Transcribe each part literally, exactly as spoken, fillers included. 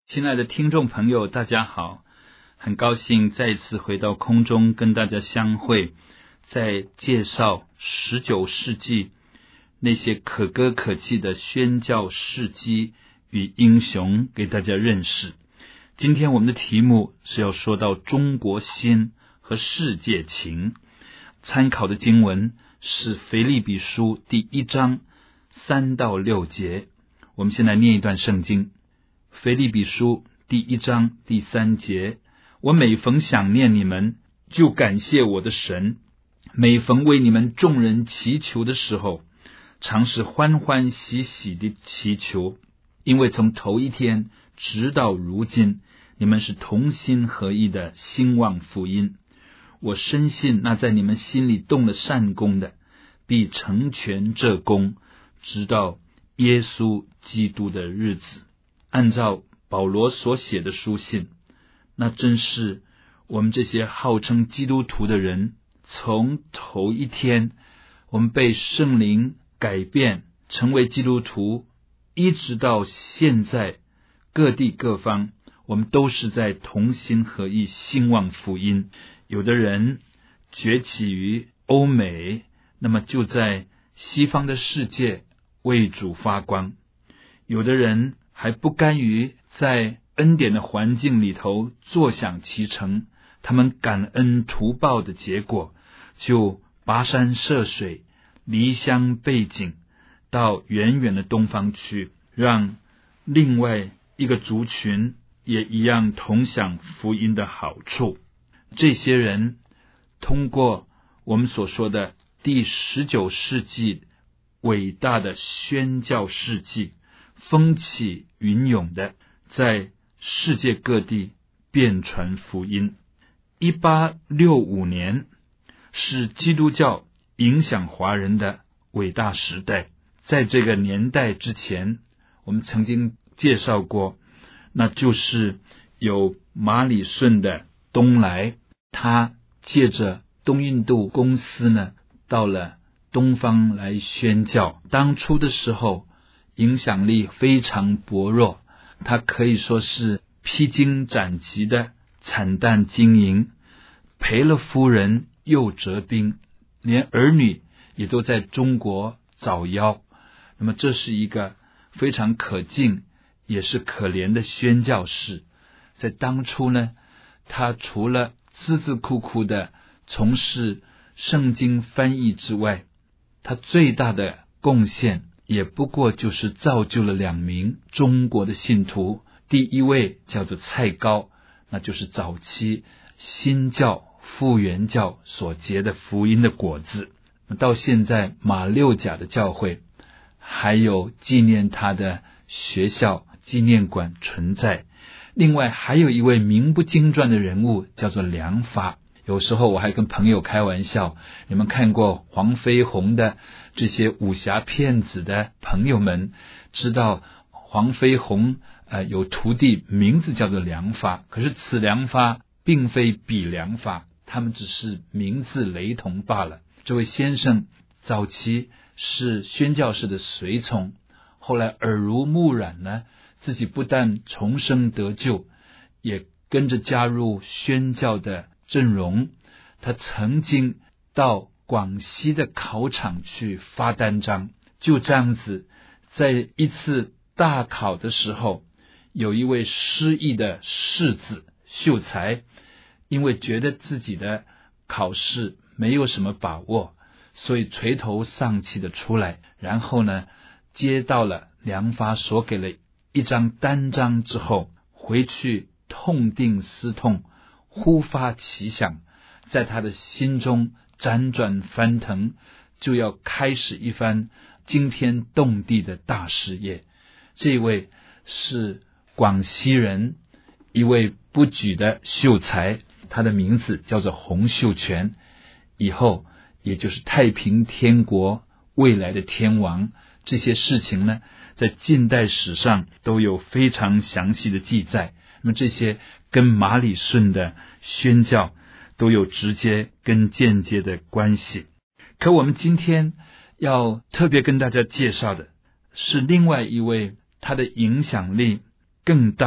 亲爱的听众朋友，大家好，很高兴再次回到空中跟大家相会，在介绍十九世纪那些可歌可泣的宣教事迹与英雄给大家认识。今天我们的题目是要说到中国心和世界情，参考的经文是腓立比书第一章三到六节。我们先来念一段圣经，腓立比书第一章第三节，我每逢想念你们，就感谢我的神，每逢为你们众人祈求的时候，常是欢欢喜喜的祈求，因为从头一天直到如今，你们是同心合意的兴旺福音。我深信那在你们心里动了善功的，必成全这功，直到耶稣基督的日子。按照保罗所写的书信，那真是我们这些号称基督徒的人，从头一天我们被圣灵改变成为基督徒，一直到现在各地各方，我们都是在同心合意兴旺福音。有的人崛起于欧美，那么就在西方的世界为主发光；有的人还不甘于在恩典的环境里头坐享其成，他们感恩图报的结果，就跋山涉水，离乡背井，到远远的东方去，让另外一个族群也一样同享福音的好处。这些人通过我们所说的第十九世纪伟大的宣教事迹，风起云涌的在世界各地遍传福音。一八六五年是基督教影响华人的伟大时代。在这个年代之前，我们曾经介绍过，那就是有马礼顺的东来，他借着东印度公司呢，到了东方来宣教。当初的时候影响力非常薄弱，他可以说是披荆斩棘的惨淡经营，赔了夫人又折兵，连儿女也都在中国早夭。那么这是一个非常可敬也是可怜的宣教士。在当初呢，他除了孜孜苦苦的从事圣经翻译之外，他最大的贡献也不过就是造就了两名中国的信徒。第一位叫做蔡高，那就是早期新教复原教所结的福音的果子。到现在马六甲的教会还有纪念他的学校纪念馆存在。另外还有一位名不经传的人物叫做梁发。有时候我还跟朋友开玩笑，你们看过黄飞鸿的这些武侠片子的朋友们知道黄飞鸿呃有徒弟名字叫做梁发，可是此梁发并非彼梁发，他们只是名字雷同罢了。这位先生早期是宣教士的随从，后来耳濡目染呢，自己不但重生得救，也跟着加入宣教的阵容。他曾经到广西的考场去发单张，就这样子，在一次大考的时候，有一位失意的士子秀才，因为觉得自己的考试没有什么把握，所以垂头丧气的出来，然后呢接到了梁发所给了一张单张之后，回去痛定思痛，忽发奇想，在他的心中辗转翻腾，就要开始一番惊天动地的大事业。这位是广西人，一位不举的秀才，他的名字叫做洪秀全，以后也就是太平天国未来的天王。这些事情呢，在近代史上都有非常详细的记载。那么这些跟马礼顺的宣教都有直接跟间接的关系。可我们今天要特别跟大家介绍的是另外一位，他的影响力更大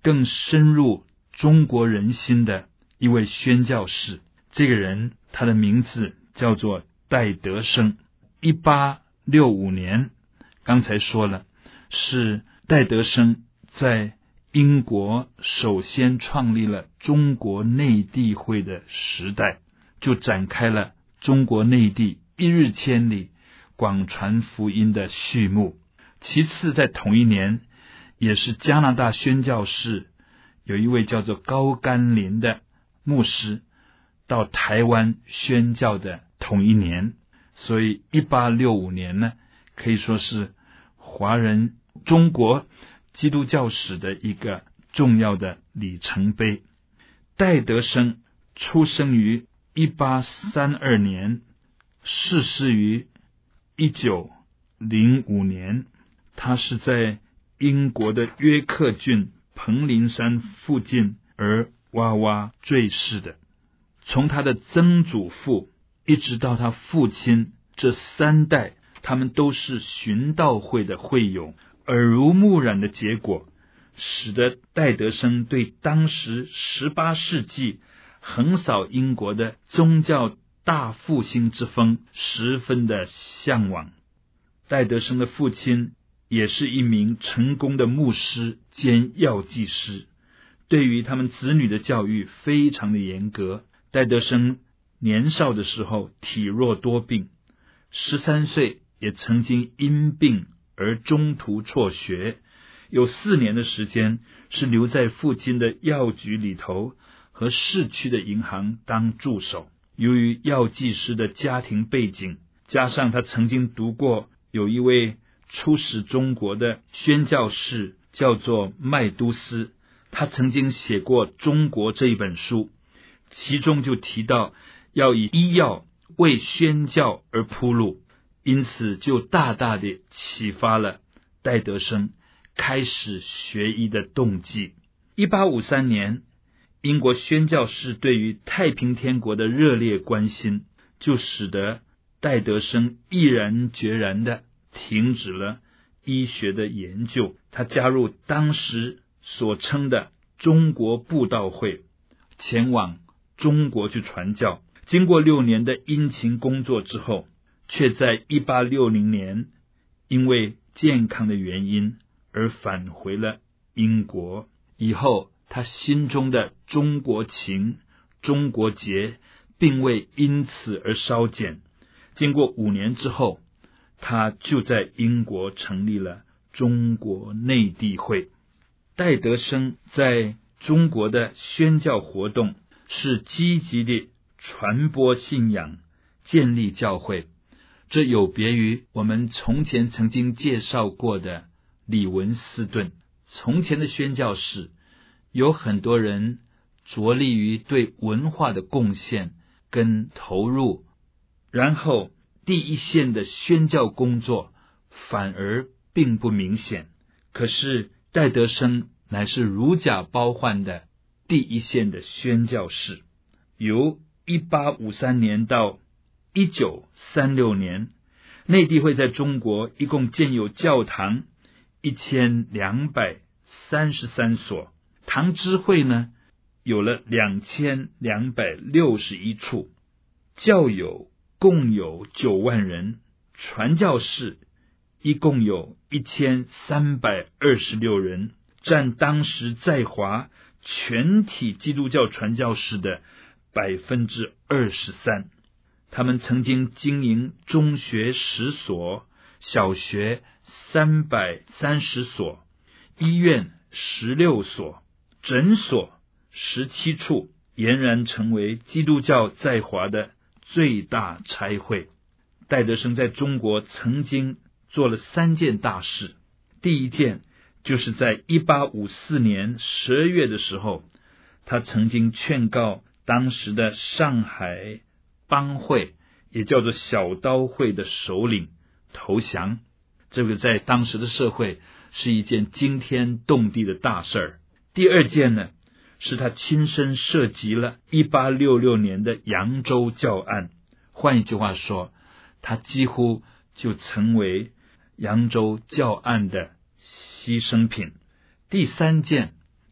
更深入中国人心的一位宣教士。这个人他的名字叫做戴德生。一八六五年，刚才说了，是戴德生在英国首先创立了中国内地会的时代，就展开了中国内地一日千里广传福音的序幕。其次，在同一年，也是加拿大宣教士有一位叫做高甘霖的牧师到台湾宣教的同一年，所以一八六五年呢，可以说是华人中国基督教史的一个重要的里程碑。戴德生出生于一八三二年，逝世于一九零五年。他是在英国的约克郡彭林山附近而哇哇坠世的。从他的曾祖父一直到他父亲，这三代他们都是寻道会的会友，耳濡目染的结果使得戴德生对当时十八世纪横扫英国的宗教大复兴之风十分的向往。戴德生的父亲也是一名成功的牧师兼药剂师，对于他们子女的教育非常的严格。戴德生年少的时候体弱多病，十三岁也曾经因病而中途辍学，有四年的时间是留在父亲的药局里头和市区的银行当助手。由于药剂师的家庭背景，加上他曾经读过有一位出使中国的宣教士叫做麦都斯，他曾经写过《中国》这一本书，其中就提到要以医药为宣教而铺路，因此就大大的启发了戴德生开始学医的动机。一八五三年，英国宣教士对于太平天国的热烈关心，就使得戴德生毅然决然的停止了医学的研究。他加入当时所称的中国布道会，前往中国去传教。经过六年的殷勤工作之后，却在一八六零年因为健康的原因而返回了英国。以后他心中的中国情、中国结并未因此而稍减。经过五年之后，他就在英国成立了中国内地会。戴德生在中国的宣教活动是积极的传播信仰，建立教会。这有别于我们从前曾经介绍过的李文斯顿。从前的宣教士有很多人着力于对文化的贡献跟投入，然后第一线的宣教工作反而并不明显。可是戴德生乃是如假包换的第一线的宣教士。由一八五三年到一九三六年，内地会在中国一共建有教堂一千两百三十三所，堂支会呢有了两千两百六十一处，教友共有九万人，传教士一共有一千三百二十六人，占当时在华全体基督教传教士的百分之二十三。他们曾经经营中学十所，小学三百三十所，医院十六所，诊所十七处，俨然成为基督教在华的最大差会。戴德生在中国曾经做了三件大事。第一件就是在一八五四年十二月的时候，他曾经劝告当时的上海帮会，也叫做小刀会的首领投降。这个在当时的社会是一件惊天动地的大事儿。第二件呢，是他亲身涉及了一八六六年的扬州教案。换一句话说，他几乎就成为扬州教案的牺牲品。第三件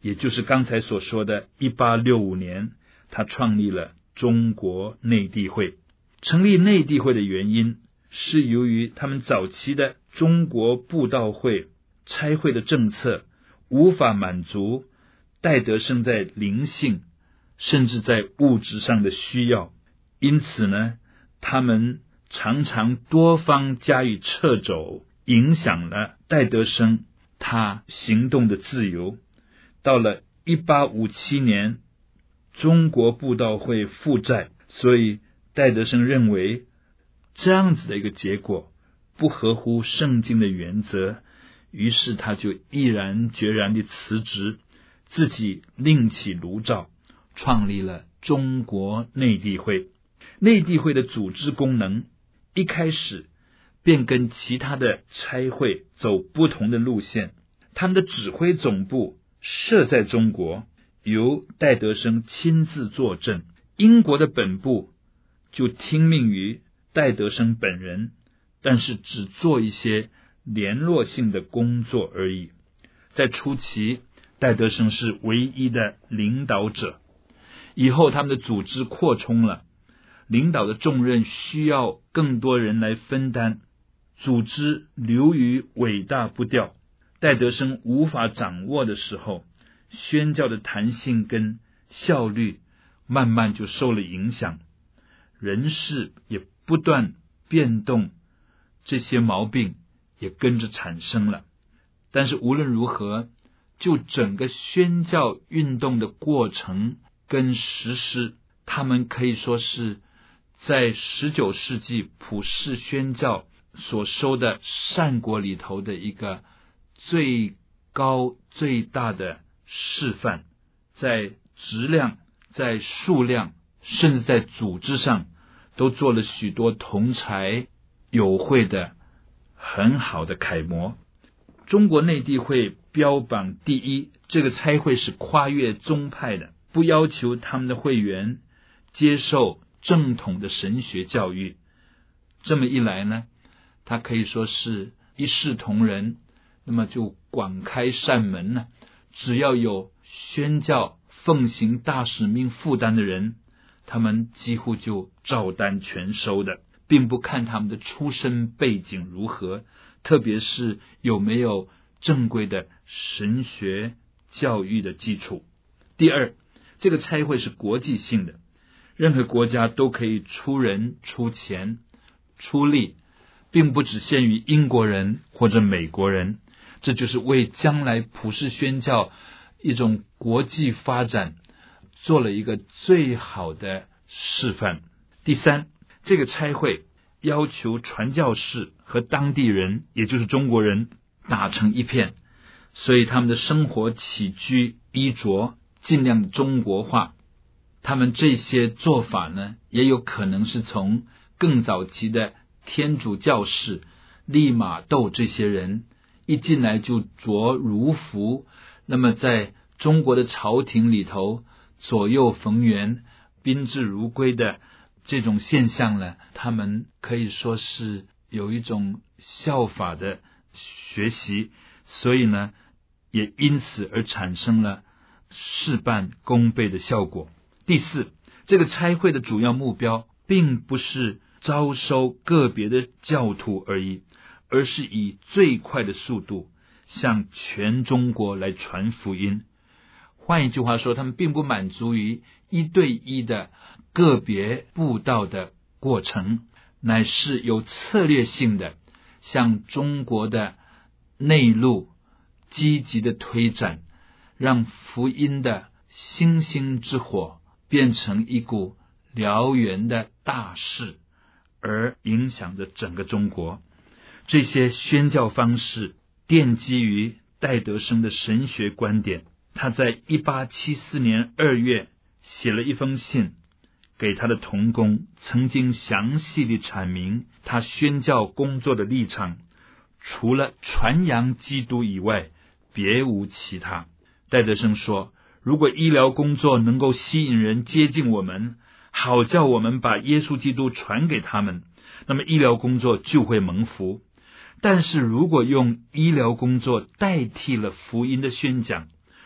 也就是刚才所说的一八六五年，他创立了中国内地会。成立内地会的原因是由于他们早期的中国布道会差会的政策无法满足戴德生在灵性甚至在物质上的需要，因此呢，他们常常多方加以掣肘，影响了戴德生他行动的自由。到了一八五七年，中国布道会负债，所以戴德生认为这样子的一个结果不合乎圣经的原则，于是他就毅然决然地辞职，自己另起炉灶，创立了中国内地会。内地会的组织功能一开始便跟其他的差会走不同的路线，他们的指挥总部设在中国，由戴德生亲自坐镇，英国的本部就听命于戴德生本人，但是只做一些联络性的工作而已。在初期，戴德生是唯一的领导者，以后他们的组织扩充了，领导的重任需要更多人来分担，组织流于伟大不掉，戴德生无法掌握的时候，宣教的弹性跟效率慢慢就受了影响，人事也不断变动，这些毛病也跟着产生了。但是无论如何，就整个宣教运动的过程跟实施，他们可以说是在十九世纪普世宣教所收的善果里头的一个最高最大的示范，在质量、在数量，甚至在组织上都做了许多同才友会的很好的楷模。中国内地会标榜第一，这个差会是跨越宗派的，不要求他们的会员接受正统的神学教育。这么一来呢，他可以说是一视同仁，那么就广开善门呢，只要有宣教奉行大使命负担的人，他们几乎就照单全收的，并不看他们的出身背景如何，特别是有没有正规的神学教育的基础。第二，这个差会是国际性的，任何国家都可以出人、出钱、出力，并不只限于英国人或者美国人，这就是为将来普世宣教一种国际发展做了一个最好的示范。第三，这个差会要求传教士和当地人，也就是中国人打成一片，所以他们的生活起居衣着尽量中国化。他们这些做法呢，也有可能是从更早期的天主教士利玛窦这些人一进来就着儒服，那么在中国的朝廷里头左右逢源、宾至如归的这种现象呢，他们可以说是有一种效法的学习，所以呢，也因此而产生了事半功倍的效果。第四，这个差会的主要目标并不是招收个别的教徒而已，而是以最快的速度向全中国来传福音。换一句话说，他们并不满足于一对一的个别布道的过程，乃是有策略性的向中国的内陆积极的推展，让福音的星星之火变成一股燎原的大势，而影响着整个中国。这些宣教方式奠基于戴德生的神学观点。他在一八七四年二月写了一封信给他的同工，曾经详细地阐明他宣教工作的立场，除了传扬基督以外别无其他。戴德生说，如果医疗工作能够吸引人接近我们，好叫我们把耶稣基督传给他们，那么医疗工作就会蒙福。但是如果用医疗工作代替了福音的宣讲，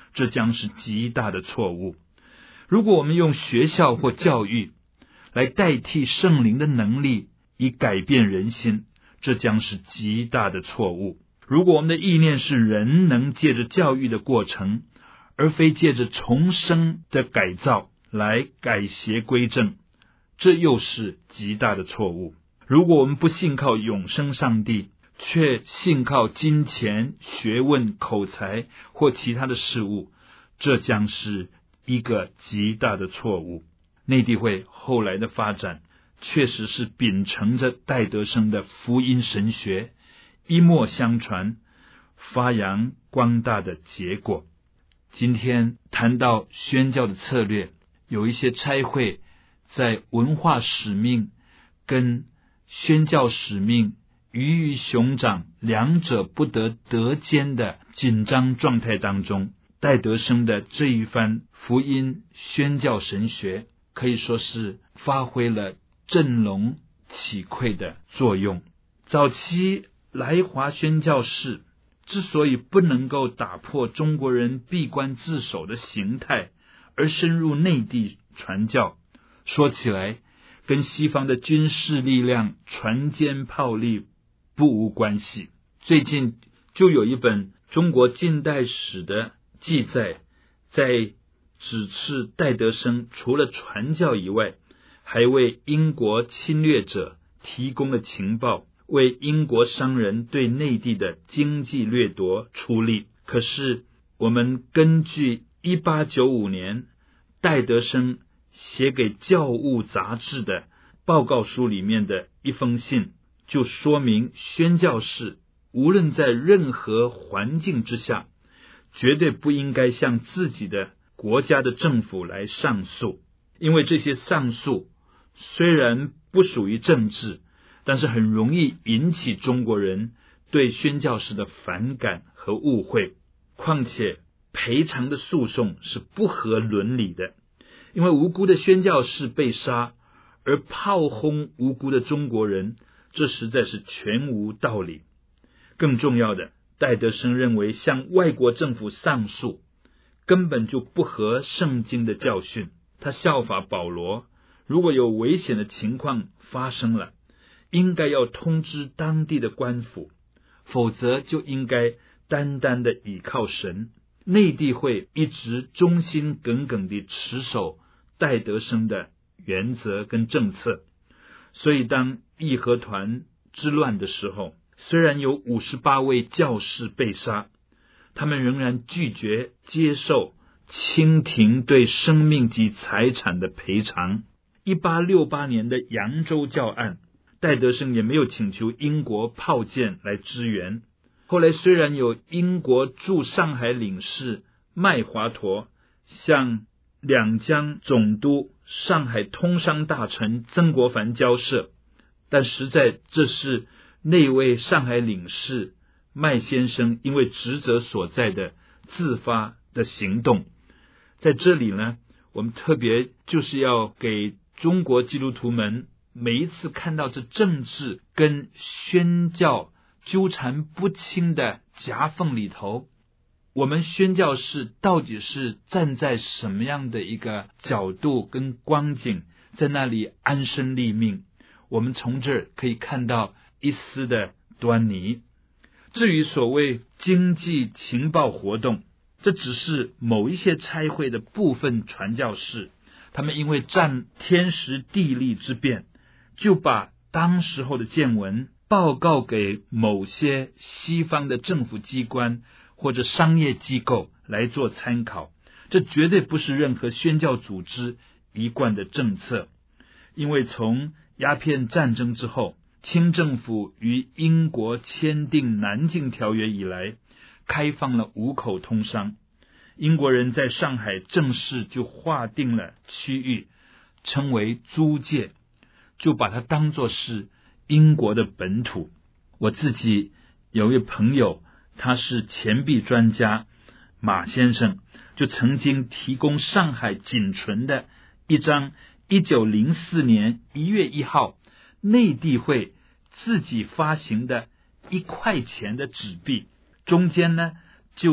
这将是极大的错误。如果我们用学校或教育来代替圣灵的能力以改变人心，这将是极大的错误。如果我们的意念是人能借着教育的过程，而非借着重生的改造来改邪归正，这又是极大的错误。如果我们不信靠永生上帝，却信靠金钱、学问、口才或其他的事物，这将是一个极大的错误。内地会后来的发展确实是秉承着戴德生的福音神学一脉相传，发扬光大的结果。今天谈到宣教的策略，有一些差会在文化使命跟宣教使命鱼与熊掌两者不得得兼的紧张状态当中，戴德生的这一番福音宣教神学可以说是发挥了振聋起聩的作用。早期来华宣教士之所以不能够打破中国人闭关自守的形态，而深入内地传教，说起来跟西方的军事力量、船坚炮利不无关系。最近就有一本中国近代史的记载，在指斥戴德生除了传教以外，还为英国侵略者提供了情报，为英国商人对内地的经济掠夺出力。可是我们根据一八九五年戴德生写给教务杂志的报告书里面的一封信，就说明宣教士无论在任何环境之下，绝对不应该向自己的国家的政府来上诉，因为这些上诉虽然不属于政治，但是很容易引起中国人对宣教士的反感和误会。况且赔偿的诉讼是不合伦理的，因为无辜的宣教士被杀，而炮轰无辜的中国人，这实在是全无道理。更重要的，戴德生认为向外国政府上诉根本就不合圣经的教训。他效法保罗，如果有危险的情况发生了，应该要通知当地的官府，否则就应该单单的倚靠神。内地会一直忠心耿耿地持守戴德生的原则跟政策，所以当义和团之乱的时候，虽然有五十八位教士被杀，他们仍然拒绝接受清廷对生命及财产的赔偿。一八六八年的扬州教案，戴德生也没有请求英国炮舰来支援。后来虽然有英国驻上海领事麦华佗向两江总督、上海通商大臣曾国藩交涉，但实在这是那位上海领事麦先生因为职责所在的自发的行动。在这里呢，我们特别就是要给中国基督徒们，每一次看到这政治跟宣教纠缠不清的夹缝里头，我们宣教士到底是站在什么样的一个角度跟光景在那里安身立命，我们从这儿可以看到一丝的端倪。至于所谓经济情报活动，这只是某一些差会的部分传教士，他们因为占天时地利之便，就把当时候的见闻报告给某些西方的政府机关或者商业机构来做参考。这绝对不是任何宣教组织一贯的政策，因为从鸦片战争之后，清政府与英国签订南京条约以来，开放了五口通商。英国人在上海正式就划定了区域，称为租界，就把它当作是英国的本土。我自己有一位朋友，他是钱币专家马先生，就曾经提供上海仅存的一张一九零四年一月一号内地会自己发行的一块钱的纸币，中间呢就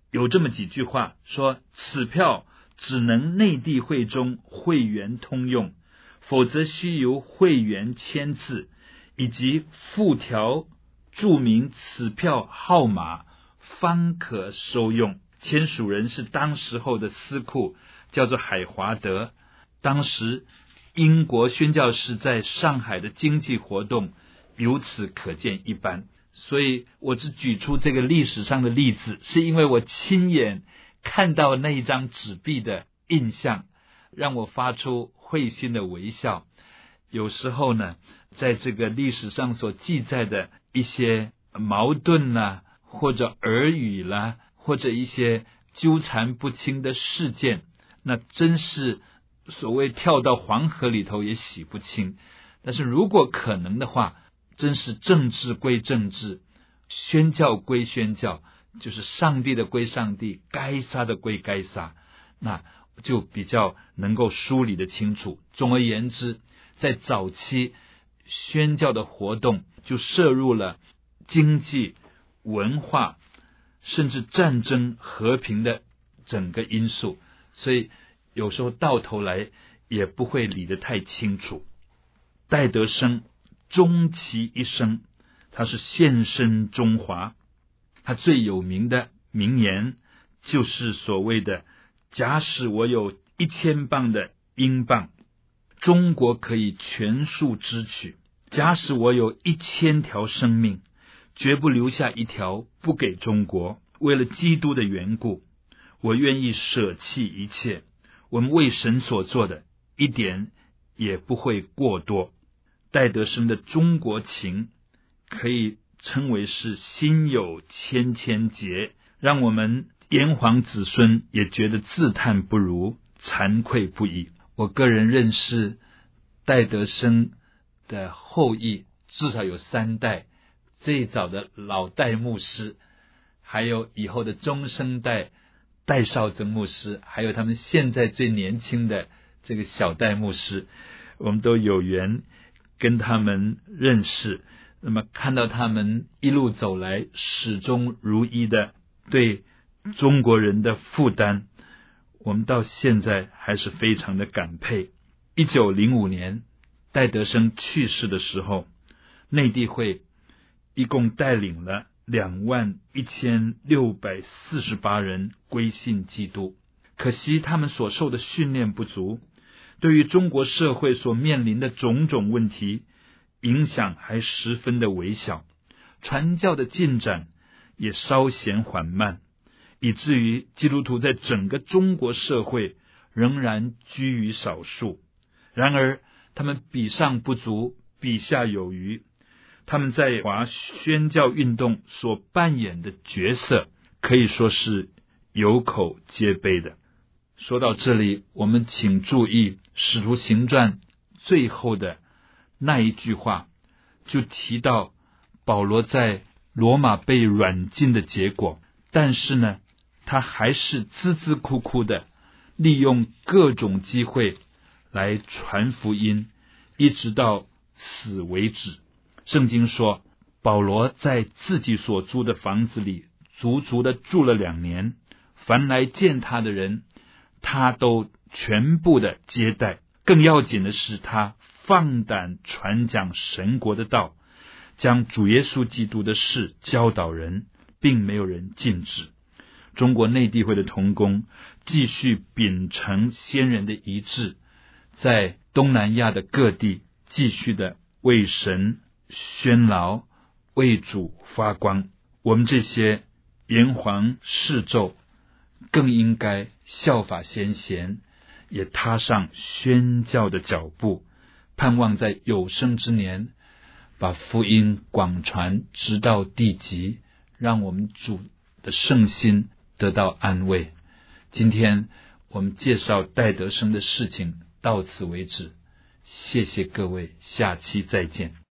有这么几句话说，此票只能内地会中会员通用，否则须由会员签字，以及附条注明此票号码，方可收用。签署人是当时候的司库，叫做海华德。当时英国宣教士在上海的经济活动由此可见一斑。所以我只举出这个历史上的例子，是因为我亲眼看到那一张纸币的印象，让我发出会心的微笑。有时候呢，在这个历史上所记载的一些矛盾啦，或者耳语啦，或者一些纠缠不清的事件，那真是所谓跳到黄河里头也洗不清。但是如果可能的话，真是政治归政治，宣教归宣教，就是上帝的归上帝，该杀的归该杀，那就比较能够梳理得清楚。总而言之，在早期宣教的活动就涉入了经济、文化，甚至战争、和平的整个因素，所以有时候到头来也不会理得太清楚。戴德生终其一生，他是献身中华。他最有名的名言就是所谓的，假使我有一千磅的英镑，中国可以全数支取；假使我有一千条生命，绝不留下一条不给中国。为了基督的缘故，我愿意舍弃一切。我们为神所做的一点也不会过多。戴德生的中国情可以称为是心有千千结，让我们炎黄子孙也觉得自叹不如，惭愧不已。我个人认识戴德生的后裔至少有三代，最早的老戴牧师，还有以后的中生代戴绍曾牧师，还有他们现在最年轻的这个小戴牧师，我们都有缘跟他们认识。那么看到他们一路走来始终如一的对中国人的负担，我们到现在还是非常的感佩。一九零五年戴德生去世的时候，内地会一共带领了两万一千六百四十八人归信基督。可惜他们所受的训练不足，对于中国社会所面临的种种问题影响还十分的微小，传教的进展也稍显缓慢，以至于基督徒在整个中国社会仍然居于少数。然而他们比上不足，比下有余，他们在华宣教运动所扮演的角色可以说是有口皆碑的。说到这里，我们请注意使徒行传最后的那一句话，就提到保罗在罗马被软禁的结果，但是呢，他还是孜孜哭哭的利用各种机会来传福音，一直到死为止。圣经说，保罗在自己所租的房子里足足的住了两年，凡来见他的人，他都全部的接待。更要紧的是，他放胆传讲神国的道，将主耶稣基督的事教导人，并没有人禁止。中国内地会的同工继续秉承先人的遗志，在东南亚的各地继续的为神宣劳，为主发光。我们这些炎黄世胄更应该效法先贤，也踏上宣教的脚步，盼望在有生之年把福音广传直到地极，让我们主的圣心得到安慰。今天我们介绍戴德生的事情到此为止，谢谢各位，下期再见。